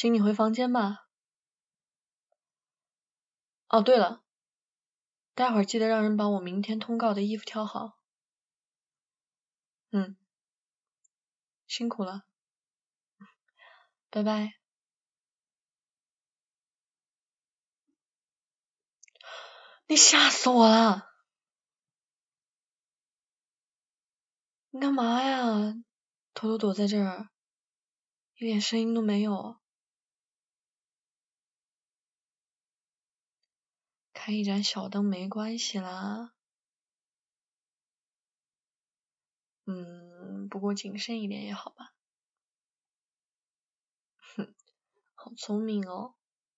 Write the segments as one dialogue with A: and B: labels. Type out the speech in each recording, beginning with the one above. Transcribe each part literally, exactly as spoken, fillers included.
A: 行，你回房间吧。哦，对了，待会儿记得让人把我明天通告的衣服挑好。嗯，辛苦了，拜拜。你吓死我了！你干嘛呀？偷偷躲在这儿，一点声音都没有。开一盏小灯没关系啦。嗯，不过谨慎一点也好吧。哼，好聪明哦。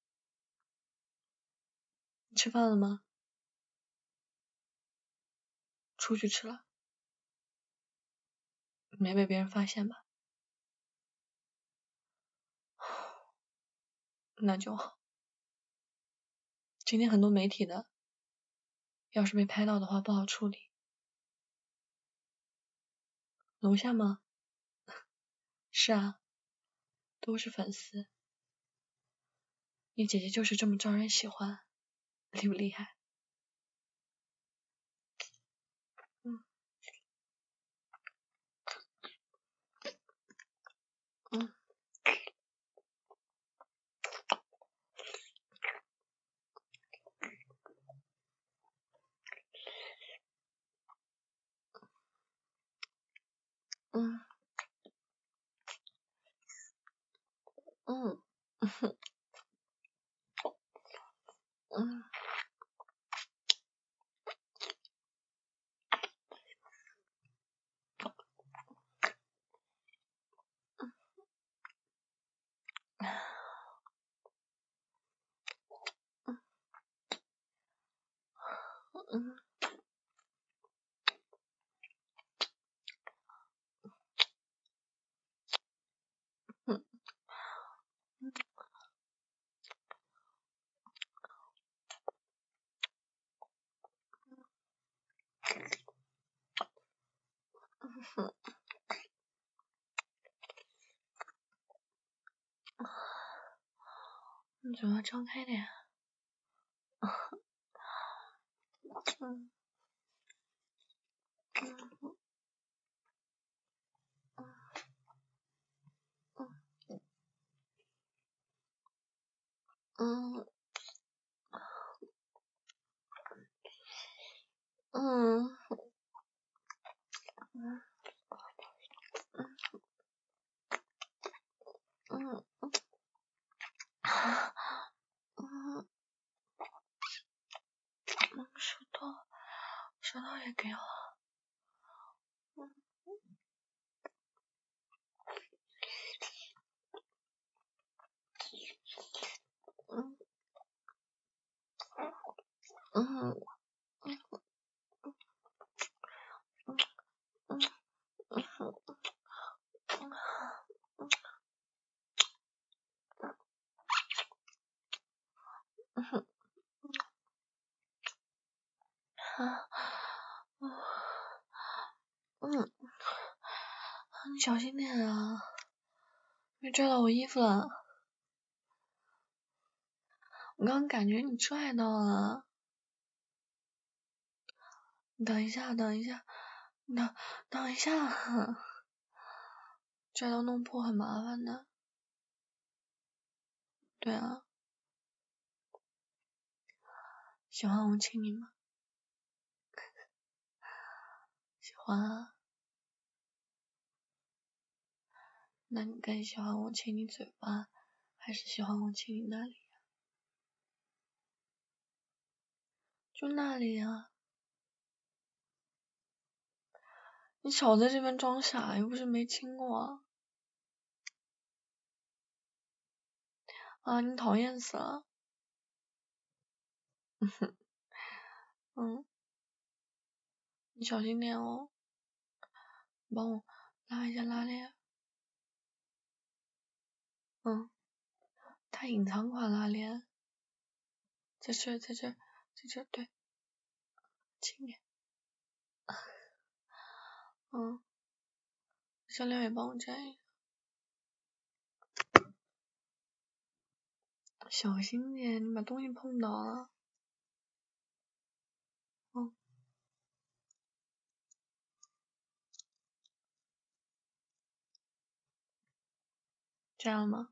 A: 你吃饭了吗？出去吃了。没被别人发现吧？那就好。今天很多媒体的，要是被拍到的话不好处理。楼下吗？是啊，都是粉丝。你姐姐就是这么招人喜欢，厉不厉害？嗯嗯嗯嗯嗯嗯嗯嗯嗯，你嘴巴张开点。嗯嗯嗯嗯嗯嗯嗯，舌头，舌头也给我。嗯嗯嗯嗯嗯嗯嗯，你小心点啊，别拽到我衣服了。我刚刚感觉你拽到了。你等一下，等一下，等等一下，拽到弄破很麻烦的。对啊，喜欢我亲你吗？喜欢啊。那你更喜欢我亲你嘴巴，还是喜欢我亲你那里啊？就那里啊。你少在这边装傻，又不是没亲过啊。啊，你讨厌死了。嗯，你小心点哦。你帮我拉一下拉链。嗯，它隐藏款拉链。在这，在这，在这，对，轻点。嗯，项链也帮我摘一下。 小心点，你把东西碰倒了。哦，这样吗？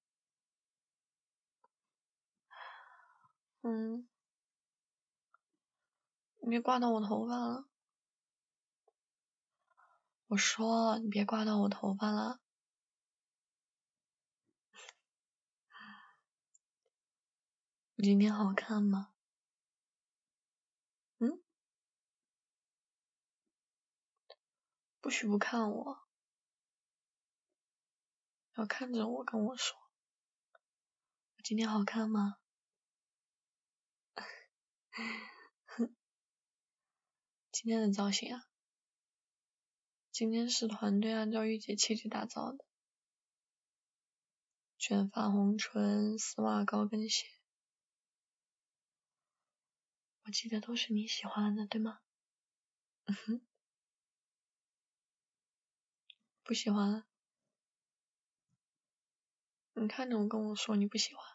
A: 嗯，你别刮到我头发了。我说你别刮到我头发了。你今天好看吗？嗯？不许不看我，要看着我跟我说，我今天好看吗？今天的造型啊，今天是团队按照御姐气质打造的，卷发红唇，丝袜高跟鞋，我记得都是你喜欢的，对吗？嗯哼，不喜欢？你看着我跟我说你不喜欢。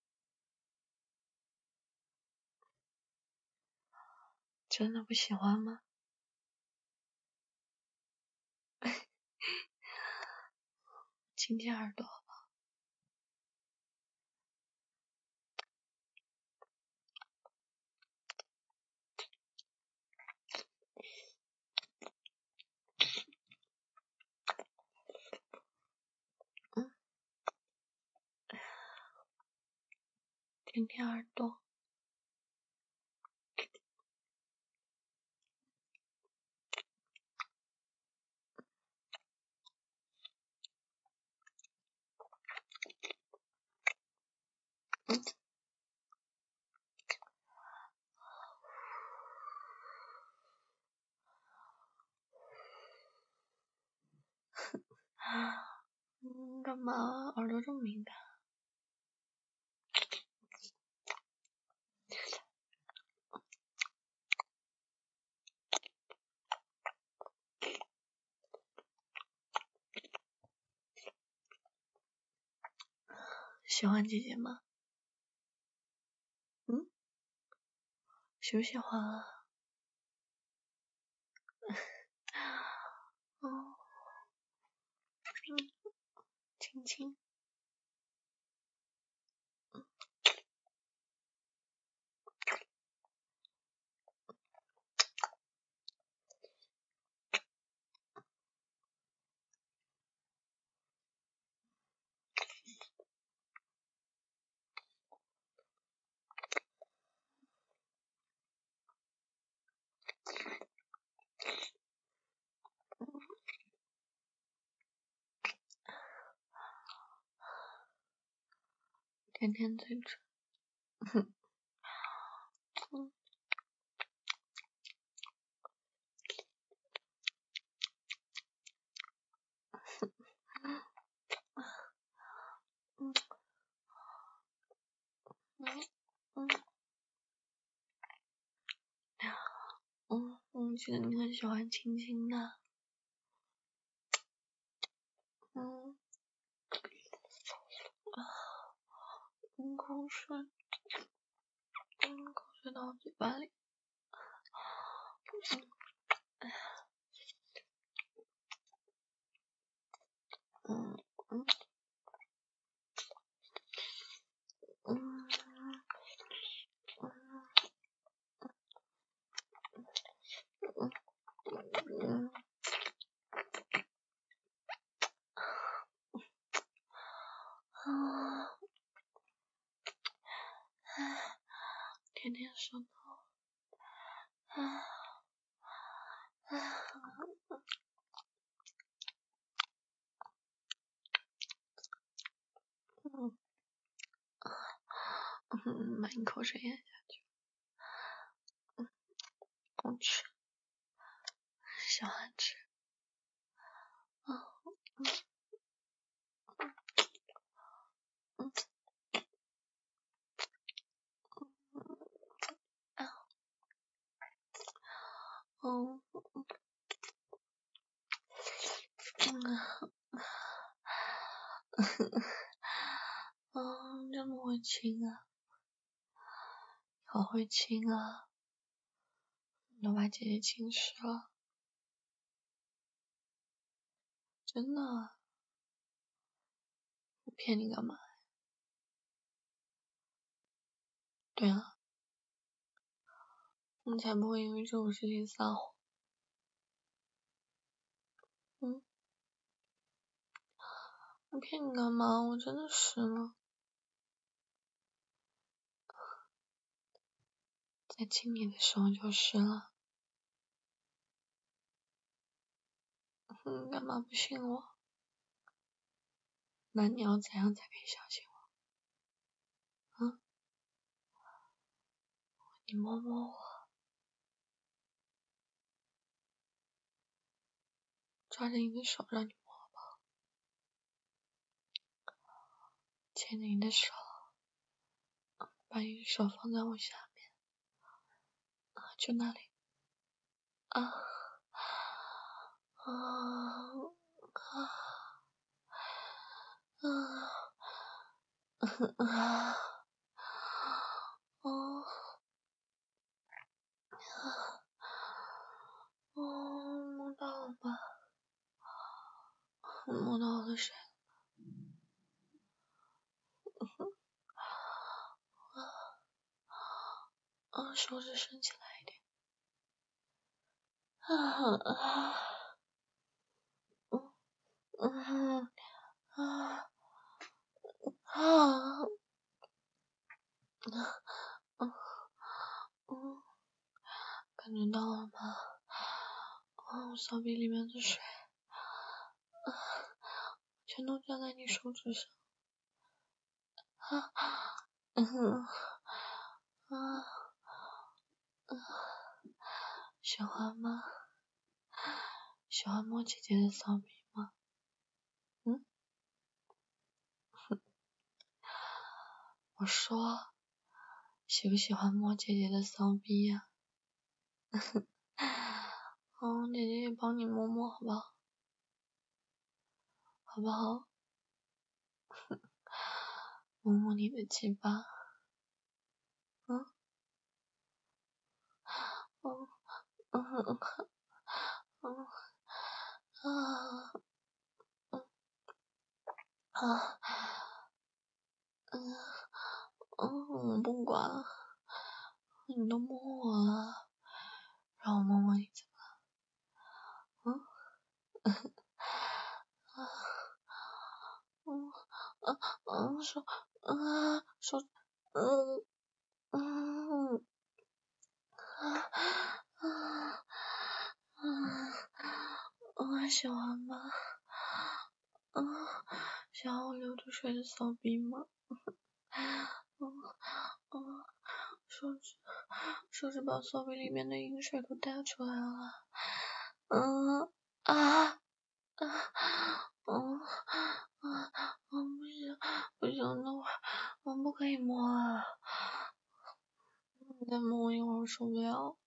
A: 真的不喜欢吗？亲亲耳朵。嗯，舔舔耳朵。嗯。嗯，干嘛？耳朵这么敏感？喜欢姐姐吗？嗯？喜不喜欢啊？哦，嗯，亲亲。舔舔嘴唇。哼。嗯。嗯。嗯。嗯，我记得你很喜欢亲亲的。嗯。嗯，口水。嗯，口水到我嘴巴里。嗯。嗯。嗯。嗯。啊，舔舔舌头。啊啊。嗯。嗯，把你口水咽下去。嗯，好吃，喜欢吃。嗯。嗯。嗯。啊。哦。嗯。嗯，这么会会亲啊，好会亲啊，你都把姐姐亲湿了，真的啊，我骗你干嘛？对啊，你才不会因为这种事情撒谎。嗯，我骗你干嘛？我真的湿了。在亲你的时候就湿了。你干嘛不信我？那你要怎样才可以相信我？嗯？你摸摸我，抓着你的手让你摸吧，牵着你的手，把你的手放在我下面，啊，就那里，啊，啊，啊，啊，啊，哦，哦，摸到了吧？摸到了谁？啊，手指伸起来一点。啊啊，嗯嗯啊啊，嗯嗯，感觉到了吗？啊，我手臂里面的水，啊，全都粘在你手指上。啊，嗯，啊，嗯，喜欢吗？喜欢摸姐姐的骚逼吗？嗯？我说，喜不喜欢摸姐姐的骚逼呀？嗯，姐姐也帮你摸摸好不好？好不好？摸摸你的鸡巴。嗯？嗯嗯嗯嗯啊嗯啊嗯嗯，我不管，你都摸我了，让我摸摸你怎么了？嗯？啊嗯啊嗯手啊手嗯嗯啊啊啊啊喜欢吗？啊想要我流着水的骚逼吗？嗯嗯手指手指把骚逼里面的饮水都带出来了。嗯啊啊嗯啊嗯不行不行，那我我不可以摸啊，你再摸一会儿我受不了。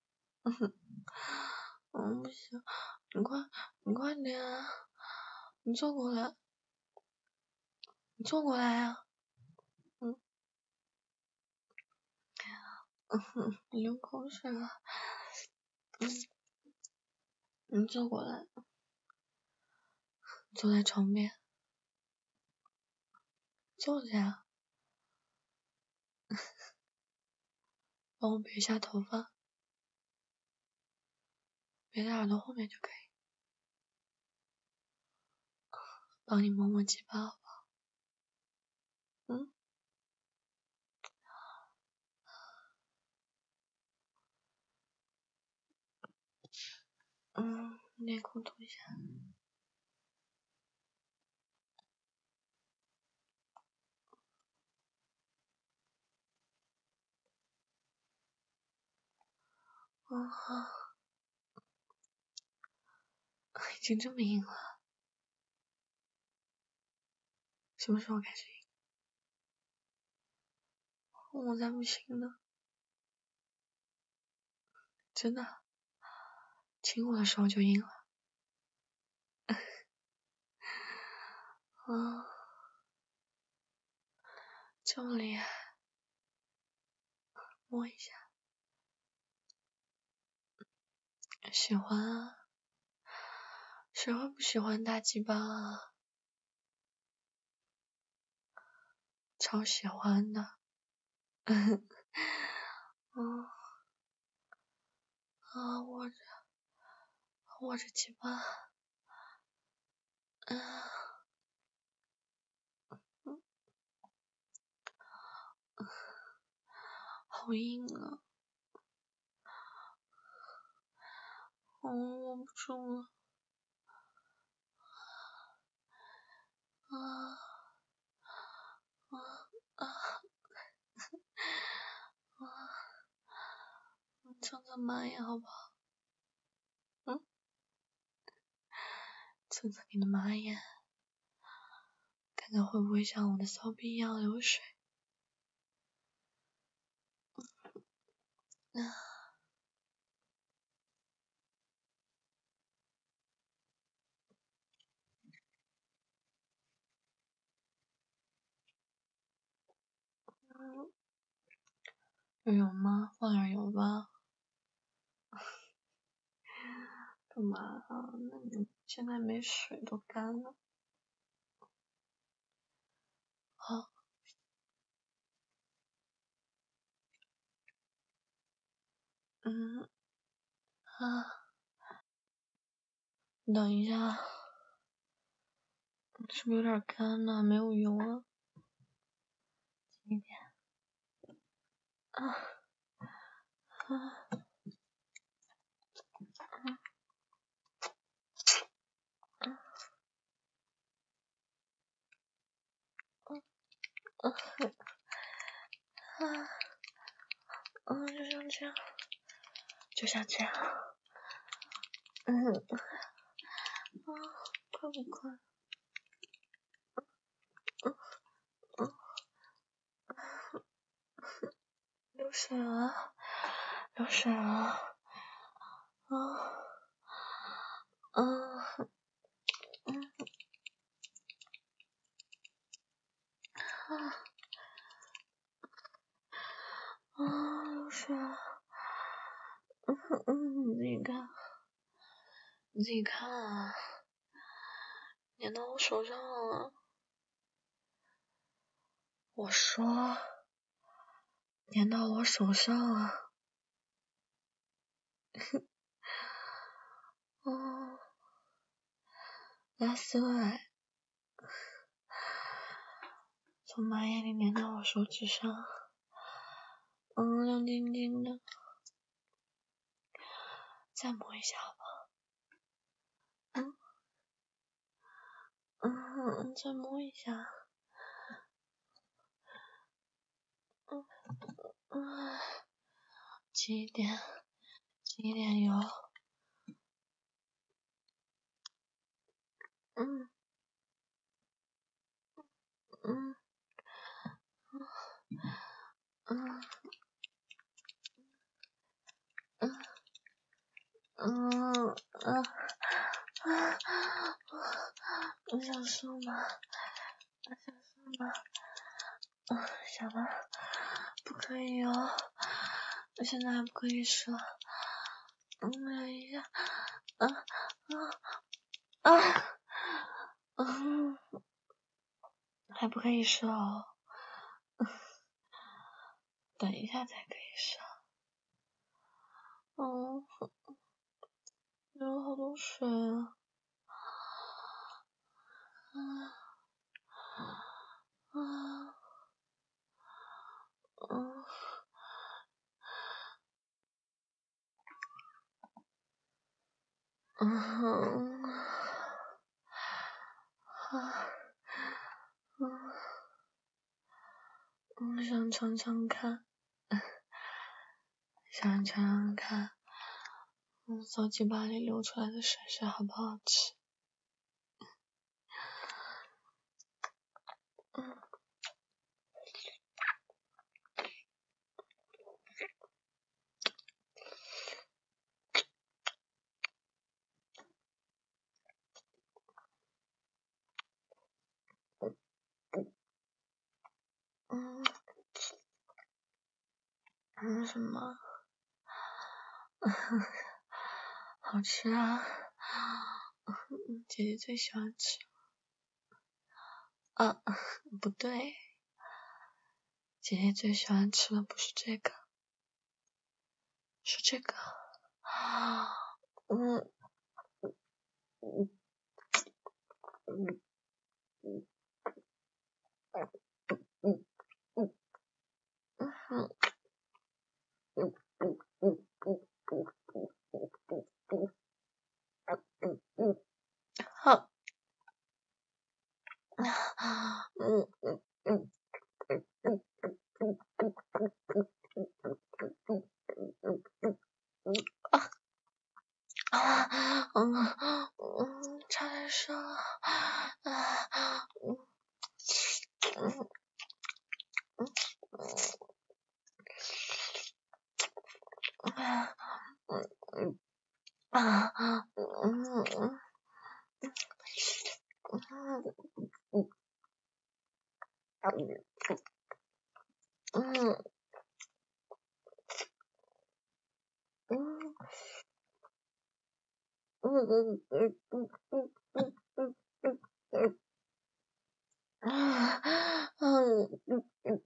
A: 嗯不行，你快你快点啊，你坐过来，你坐过来啊。嗯嗯，你流口水了。嗯，你坐过来，坐在床边，坐下，帮我别一下头发，别在耳朵后面就可以。帮你摸摸鸡巴好不好？嗯嗯，内裤脱下。嗯好，已经这么硬了，什么时候开始硬？我才不信呢，真的，亲我的时候就硬了。啊， 这里摸一下，喜欢啊，谁会不喜欢大鸡巴啊？超喜欢的，嗯啊，握着握着鸡巴，嗯嗯，好硬啊，我握不住了，啊啊啊啊！蹭蹭妈呀，好不好？嗯，蹭蹭你的妈呀，看看会不会像我的骚逼一样流水。啊，嗯，有吗？放点油吧。干嘛啊？那你现在没水都干了。好，嗯啊，等一下，是不是有点干呢？没有油了。轻一点。啊啊啊啊啊！就像这样，就像这样。嗯啊，快不快？嗯嗯，流水了，流水了。啊啊嗯啊啊！流水了。嗯嗯，你自己看，你自己看啊，粘到我手上了。我说，粘到我手上了。哦，that's right，从马眼里粘到我手指上，嗯，亮晶晶的。再摸一下好不好？嗯嗯，再摸一下。嗯嗯，挤一点，挤一点油。嗯嗯嗯嗯嗯嗯啊！我想射吗？我想射吗？嗯，想吗？不可以哦，我现在还不可以射。嗯，等一下，啊啊啊！嗯，还不可以射哦，等一下才可以射。嗯，流了好多水啊。嗯嗯嗯嗯啊嗯嗯，想尝尝看，想尝尝看，嗯，骚鸡巴里流出来的水水好不好吃？嗯嗯嗯，什么？好吃啊！姐姐最喜欢吃。啊，不对，姐姐最喜欢吃的不是这个，是这个。嗯嗯嗯嗯嗯嗯嗯嗯嗯嗯嗯嗯嗯，好，嗯嗯嗯嗯嗯嗯嗯嗯啊啊嗯嗯，差点射了啊嗯嗯嗯嗯嗯啊嗯嗯嗯嗯嗯嗯嗯嗯嗯嗯嗯嗯嗯啊嗯嗯嗯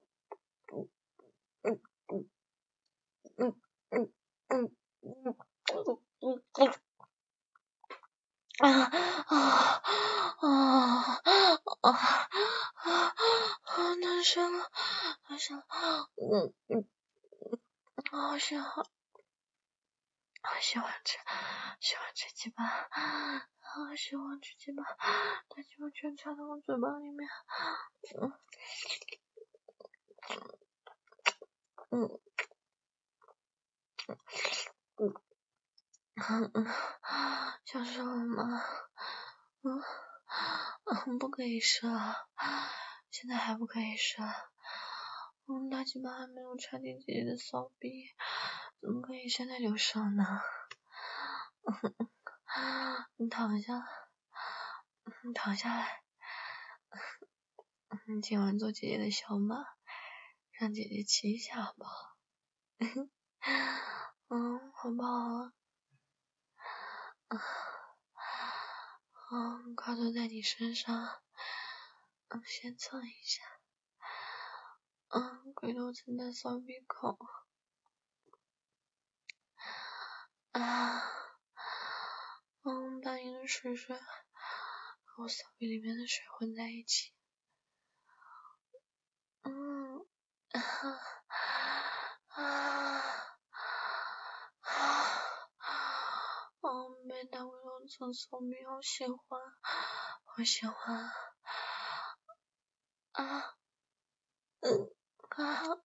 A: 嗯嗯嗯嗯嗯嗯嗯啊啊啊啊啊！好难受，难受，嗯嗯，好喜欢，好喜欢吃，喜欢吃鸡巴，好喜欢吃鸡巴，把鸡巴全插到我嘴巴里面，嗯嗯嗯嗯嗯，想射我吗？嗯嗯，不可以射，现在还不可以射。嗯，大鸡巴还没有插进姐姐的骚逼，怎么可以现在就射呢？你躺下，你躺下来，你今晚做姐姐的小马，让姐姐骑一下好不好？嗯，好不好？嗯，快坐在你身上，嗯，先蹭一下，嗯，鬼头蹭在骚逼口，啊，嗯，把你的水水和我骚逼里面的水混在一起，嗯，啊啊啊，嗯，被大鬼头蹭骚逼，好喜欢，好喜欢，啊，嗯，啊。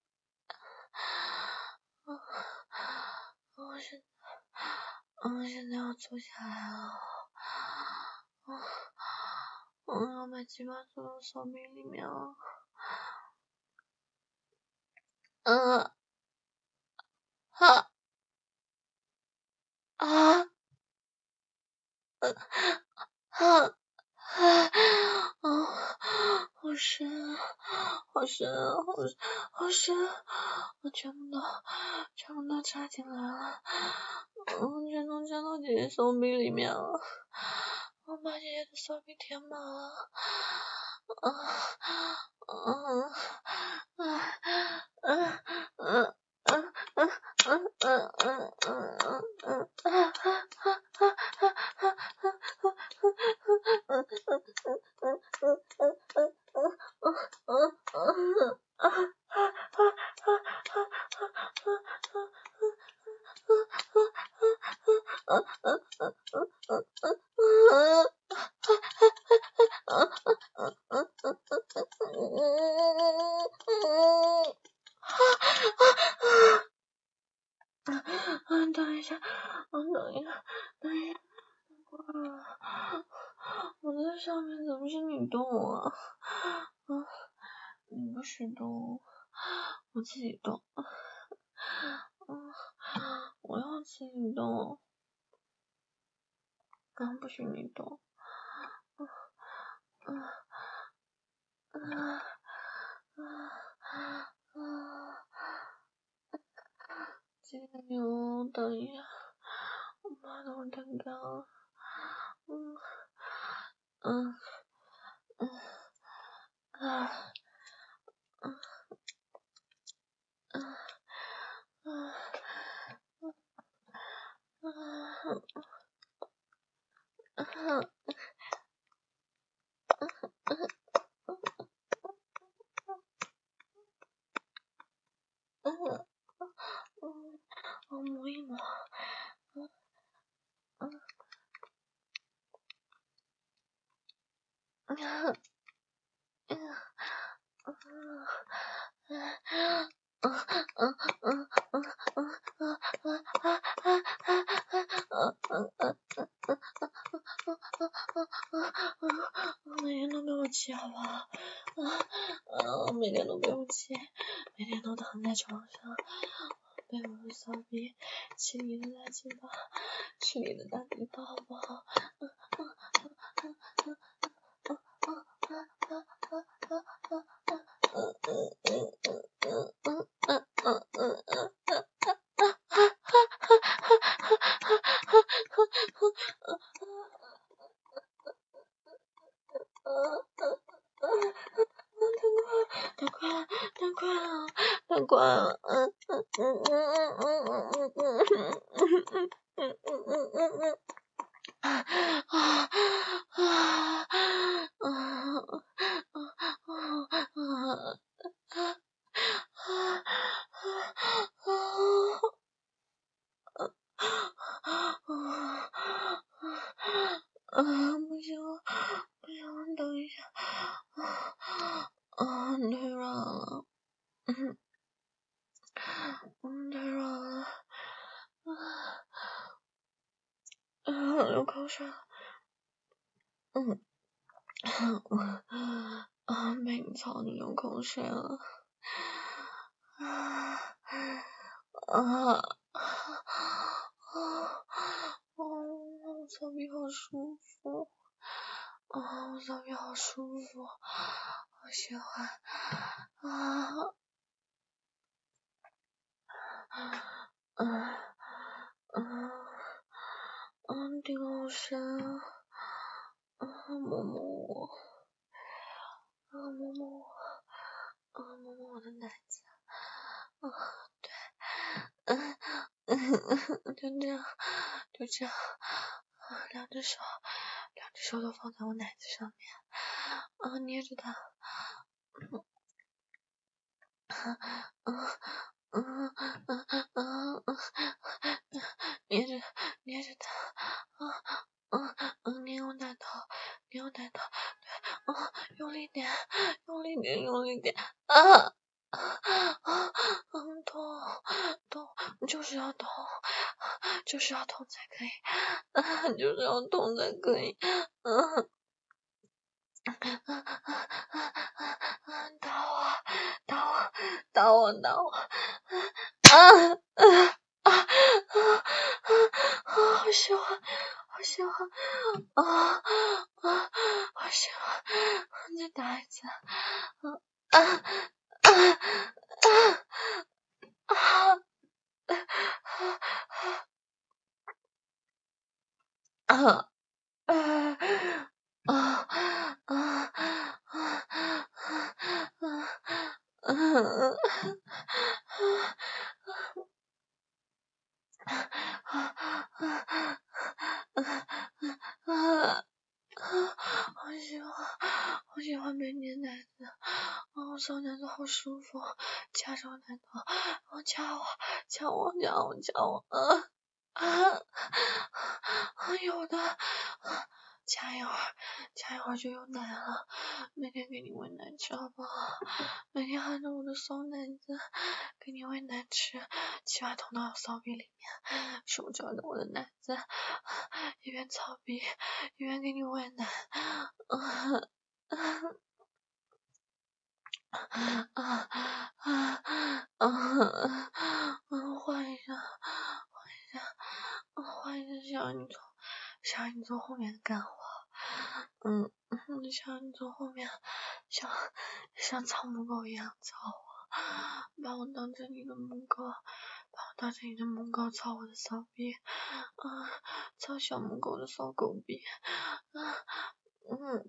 A: 嗯，我现嗯现在要坐下来了，嗯嗯要把鸡巴坐到骚逼里面了，嗯啊啊嗯啊啊嗯，好深啊，好深啊，好好深，我全部都全部都插进来了，嗯，全都插到姐姐骚逼里面了，我把姐姐的骚逼填满了，啊啊啊啊啊啊啊嗯嗯嗯嗯嗯嗯啊啊啊啊啊啊嗯嗯嗯嗯嗯嗯嗯嗯啊啊啊啊啊啊啊嗯，等一下，嗯，等一下，等一下，哇，我在上面怎么是你动啊？嗯，你不许动，我自己动。嗯，我要自己动，刚刚不许你动。嗯嗯嗯嗯嗯哎呦，等一下，我把头太干了。嗯嗯嗯啊嗯嗯嗯嗯嗯嗯嗯，我摸一摸。嗯嗯嗯嗯每天都被我气好不好？每天都被我气，每天都躺在床上，被我的骚逼气你的大鸡巴，气你的大鸡巴好不好？大快，大快啊，大快啊，嗯嗯嗯嗯嗯嗯嗯嗯嗯嗯嗯嗯啊啊啊啊啊！不行，不行，等一下，啊，太软了，嗯，嗯，太软了，啊，流口水了，嗯，啊，被你操的流口水了，啊啊啊！哦，我操逼好舒服。啊，我操逼好舒服，好喜欢啊！嗯嗯嗯，顶好深啊！啊，摸摸我，啊摸摸我，啊摸摸我的奶子，啊对，嗯嗯，就这样，就这样，啊两只手，两只手都放在我奶子上面，啊捏着它，嗯嗯嗯嗯嗯嗯，捏着捏着它，啊嗯嗯捏我奶头，捏我奶头，对，啊用力点，用力点，用力点，啊啊嗯痛痛，就是要痛，就是要痛才可以，啊就是要痛才可以，嗯。打我，打我，打我，打我！啊啊啊啊！好喜欢，好喜欢！啊啊！好喜欢！再打一次！啊啊啊啊啊啊！啊啊啊啊啊！好喜欢，好喜欢被捏奶子，哦，烧奶子好舒服，掐着我奶头，哦，掐我，掐我，掐我，掐我，啊啊啊！有的，掐一会儿，掐一会儿就有奶了，每天给你喂奶吃好不好？每天含着我的骚奶子给你喂奶吃，气把捅到骚逼里面，手抓着我的奶子，一边操逼一边给你喂奶，啊啊啊啊啊！嗯，换一下，换一下，换一下，想让你从想让你从后面干我，嗯嗯，想让你从后面像像草木狗一样操我，把我当成你的母狗， 把我带着你的猛狗操我的骚逼，啊，操小母狗的骚狗逼，啊，嗯，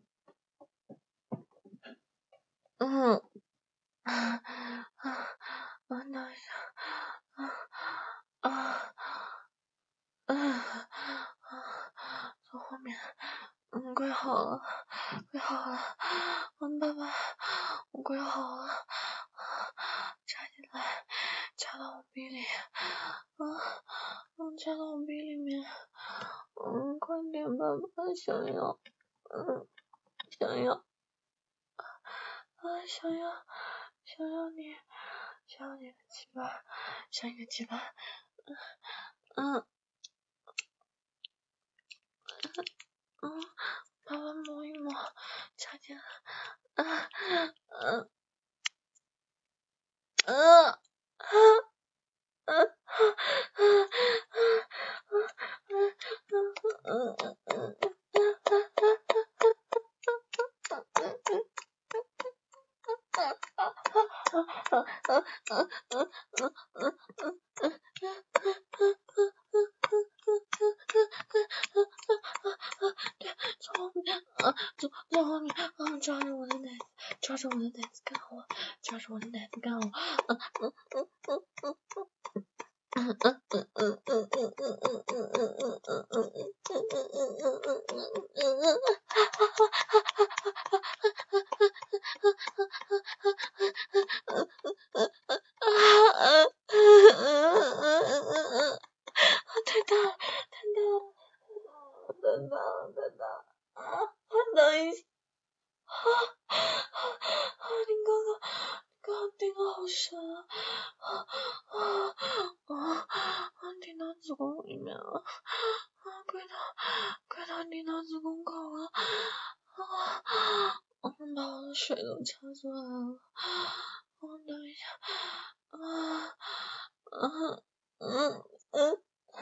A: 嗯，啊啊啊，等一下，啊啊啊啊，从后面，嗯，快好了，快好了，嗯，爸爸，我快好了，插进来，插到我逼里，啊，嗯，插到我逼里面，嗯，快点，爸爸，想要，嗯，想要，啊，想要，想要你，想要你的鸡巴，想要你的鸡巴，嗯，嗯，爸爸摸一摸，插进来，啊，嗯，嗯，啊，啊，啊，从后面，啊，从从后面，啊，抓着我的奶子，抓着我的奶子干我，抓着我的奶子干我，嗯嗯嗯嗯嗯。嗯嗯嗯嗯嗯嗯嗯嗯嗯嗯嗯嗯嗯嗯，太大了，太大了，太大了，太大了，啊，等一下，啊啊，你刚刚，刚刚顶得好深啊，啊啊啊啊，顶到子宫里面了，啊，快到，快到顶到子宫口了，啊，我把我的水都插出来了，我等一下，啊啊嗯嗯。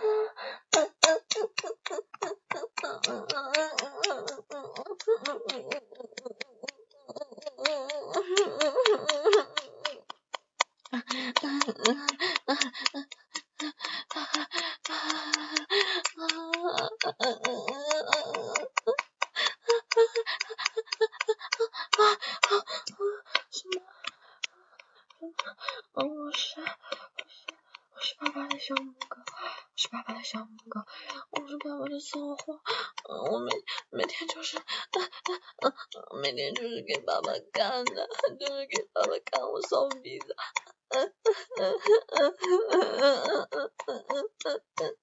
A: 哦，我是，我是，我是爸爸的小母狗，我是爸爸的小母狗，我是爸爸的骚货，嗯，我每每天就是，嗯嗯，每天就是给爸爸干的，就是给爸爸干我骚逼的，嗯嗯嗯嗯嗯嗯嗯嗯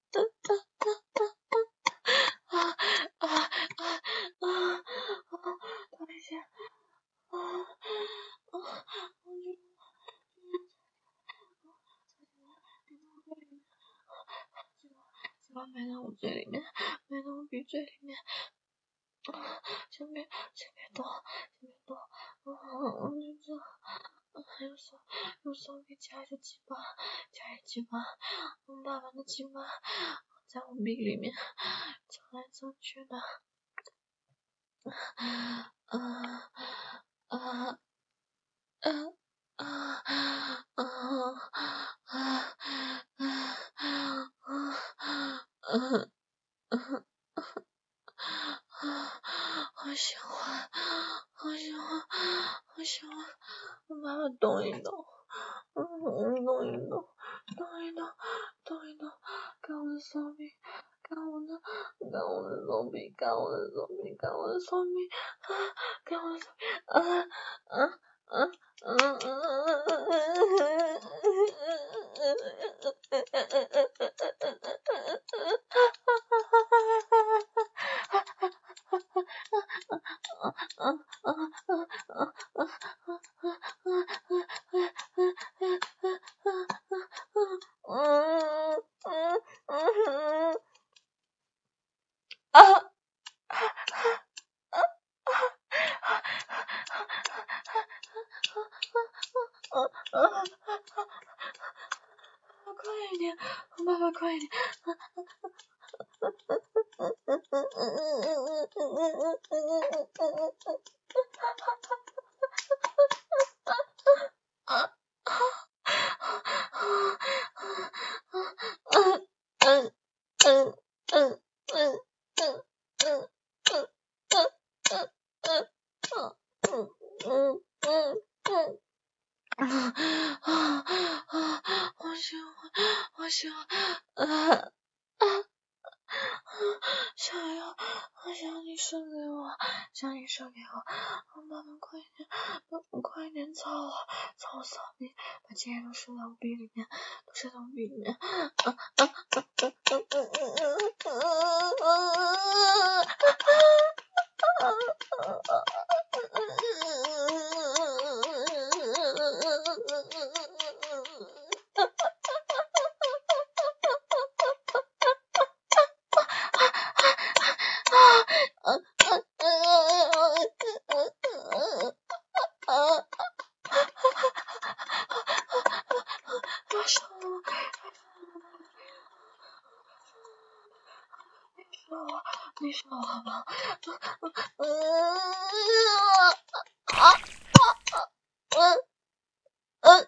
A: 啊啊啊啊啊！等一下，啊啊！我觉得。鸡巴埋到我嘴里面，埋到我鼻嘴里面，啊，先别，先别动，先别动，啊，我就这，啊，用手，用手给夹着鸡巴，夹着鸡巴，我爸爸的鸡巴在我鼻里面走来走去的，啊啊啊啊啊啊啊啊啊！啊，好喜欢，好喜欢，好喜欢，我把它动一动，嗯，动一动，动一动，动一动，干我的手臂，干我的，干我的手臂，干我的手臂，干我的手臂，啊，干我的手臂，啊啊啊！嗯嗯嗯嗯嗯快一点，爸爸快一点。 啊啊！我喜欢，我喜欢，啊啊！想要，我想你送给我，想你送给我，妈妈快点，妈妈快点操我，操我骚逼，把精液都射到我逼里面，都射到我逼里面，啊啊啊啊啊啊啊啊啊！你说我好吗？嗯啊嗯嗯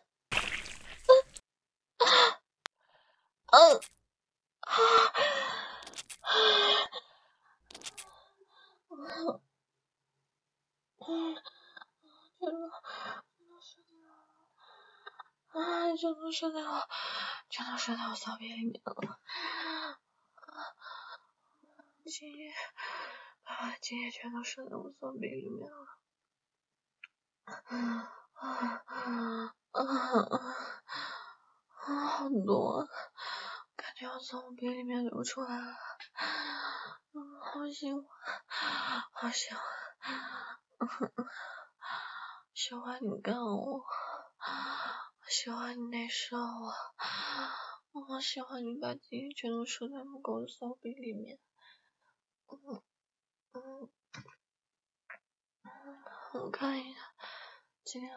A: 嗯嗯，啊，全都射在我，全都射在我骚逼里面了。精液，把精液全都射在我骚逼里面了。啊啊啊啊！啊，好多，感觉要从我鼻里面流出来了。嗯，好喜欢，好喜欢，喜欢你干我，喜欢你内射我，我好喜欢你把精液全都射在母狗的骚逼里面。嗯嗯嗯，我看一下，这样。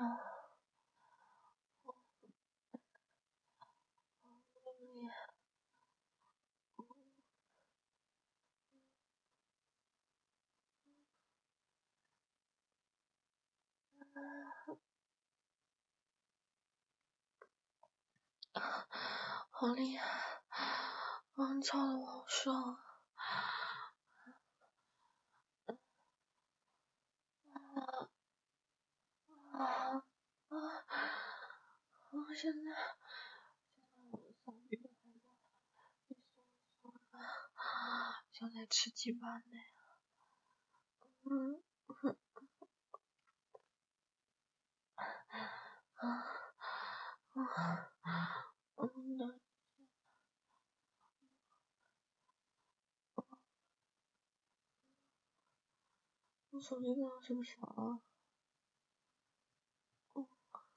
A: 好厉害！嗯，操的我好爽！啊啊啊！我现在现在吃鸡巴呢。嗯嗯啊啊嗯的。我手机干嘛这么小啊？嗯，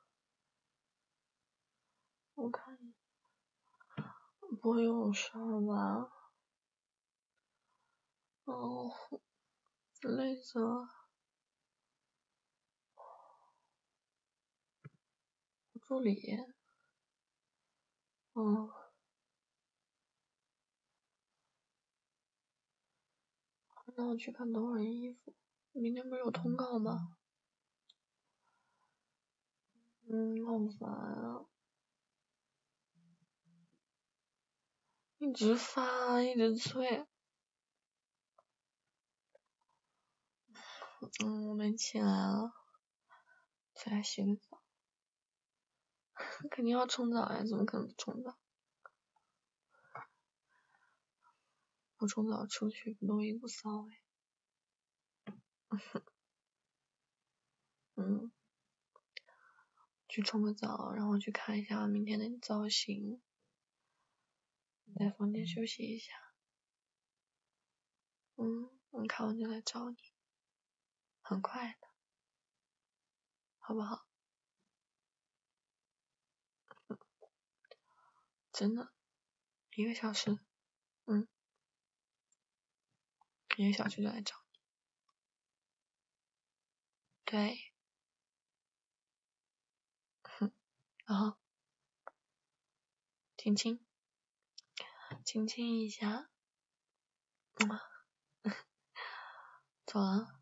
A: 我看一下，不会有事儿吧？哦，累死了。助理。嗯，那我去看多少人衣服。明天不是有通告吗？嗯，好烦啊！一直发，一直催。嗯，我没起来了，起来洗个澡。肯定要冲澡呀，怎么可能不冲澡？不冲澡出去不都一股骚味？嗯，去冲个澡，然后去看一下明天的造型，在房间休息一下。嗯，我看完就来找你，很快的，好不好？真的，一个小时，嗯，一个小时就来找你。对，哼，然后亲亲，亲亲一下，嗯，走了。